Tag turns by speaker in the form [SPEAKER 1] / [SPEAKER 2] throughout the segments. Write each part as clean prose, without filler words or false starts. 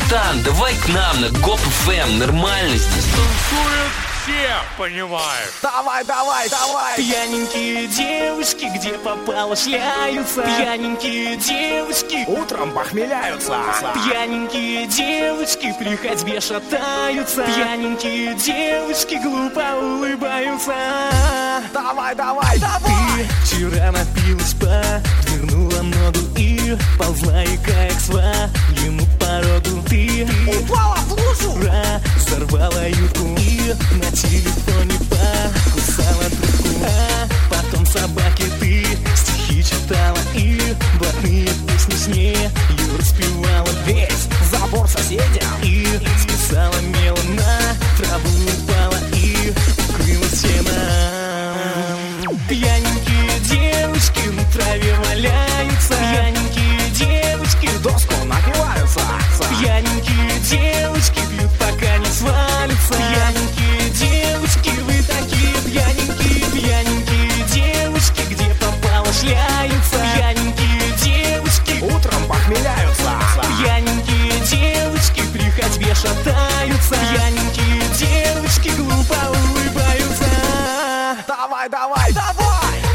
[SPEAKER 1] братан, давай к нам на Гоп ФМ, нормальность.
[SPEAKER 2] Танцуют все, понимаешь?
[SPEAKER 3] Давай, давай, давай.
[SPEAKER 4] Пьяненькие девушки, где попало, шляются. Пьяненькие девушки
[SPEAKER 3] Утром похмеляются.
[SPEAKER 4] Пьяненькие девушки при ходьбе шатаются. Пьяненькие девушки глупо улыбаются.
[SPEAKER 3] Давай, давай, давай.
[SPEAKER 4] Ты вчера напилась, подвернула ногу и ползла и как сва ему порогу. Ты
[SPEAKER 3] Упала в лужу.
[SPEAKER 4] разорвала юбку и на телефоне покусала трубку. А потом собаке ты стихи читала и блатные песни с нею распевала.
[SPEAKER 3] Весь забор соседям.
[SPEAKER 4] И списала мелом на траву, упала и укрылась всем. Пьяненькие девушки на траве валяются. Пьяненькие девушки
[SPEAKER 3] В доску напиваются.
[SPEAKER 4] Пьяненькие девушки пьют, пока не свалятся. Пьяненькие девушки, вы такие пьяненькие. Пьяненькие девушки, где попало, шляются. Пьяненькие девушки
[SPEAKER 3] Утром похмеляются.
[SPEAKER 4] Пьяненькие девушки при ходьбе шатаются. Пьяненькие девушки глупо улыбаются.
[SPEAKER 3] Давай, давай, давай.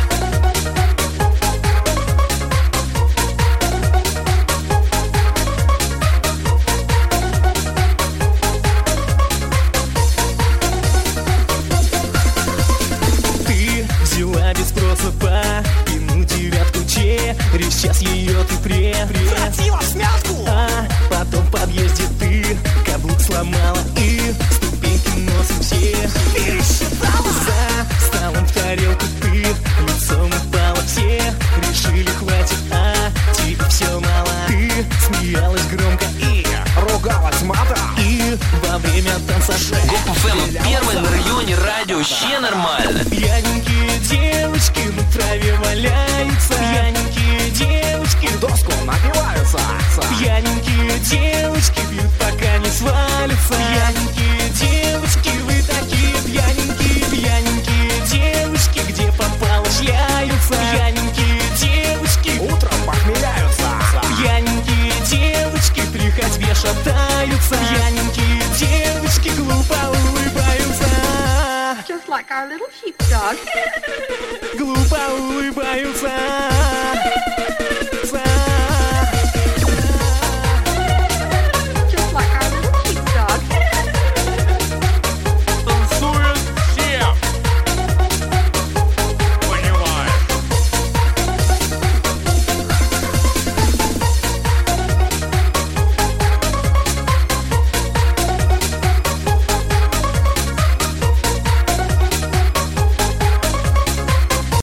[SPEAKER 4] Ты взяла без спроса по пину девятку через час ее ты
[SPEAKER 3] Вратила в смятку.
[SPEAKER 4] А потом в подъезде ты каблук сломала и ступеньки носом все
[SPEAKER 3] Пересчитала.
[SPEAKER 4] за столом в тарелку ты лицом упала. Все решили хватит, а тебе все мало. Ты смеялась громко
[SPEAKER 3] И ругалась матом.
[SPEAKER 4] и во время танца
[SPEAKER 1] Гоп ФМ первый на районе радио, вообще нормально.
[SPEAKER 4] пьяненькие девушки на траве валяются. Пьяненькие девушки
[SPEAKER 3] В доску напиваются.
[SPEAKER 4] Пьяненькие девушки пьют, пока не свалятся. Пьяненькие девушки, вы такие пьяненькие. Пьяненькие девушки, где попало, шляются. Пьяненькие девушки
[SPEAKER 3] Утром похмеляются.
[SPEAKER 4] Пьяненькие девушки при ходьбе шатаются. Пьяненькие девушки глупо улыбаются.
[SPEAKER 5] Just like our little sheepdog.
[SPEAKER 4] Глупо улыбаются.